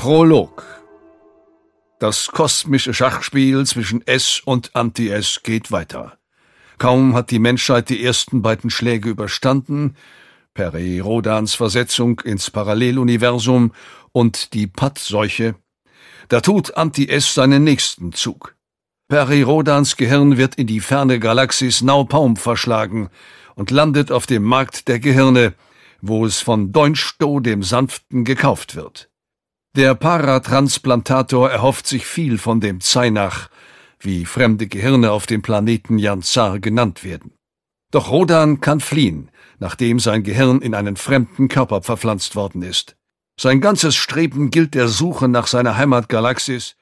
Prolog. Das kosmische Schachspiel zwischen S und Anti-S geht weiter. Kaum hat die Menschheit die ersten beiden Schläge überstanden, Peri-Rodans Versetzung ins Paralleluniversum und die Patt-Seuche, da tut Anti-S seinen nächsten Zug. Peri-Rodans Gehirn wird in die ferne Galaxis Naupaum verschlagen und landet auf dem Markt der Gehirne, wo es von Doinsto dem Sanften gekauft wird. Der Paratransplantator erhofft sich viel von dem Zainach, wie fremde Gehirne auf dem Planeten Janzar genannt werden. Doch Rodan kann fliehen, nachdem sein Gehirn in einen fremden Körper verpflanzt worden ist. Sein ganzes Streben gilt der Suche nach seiner Heimatgalaxis,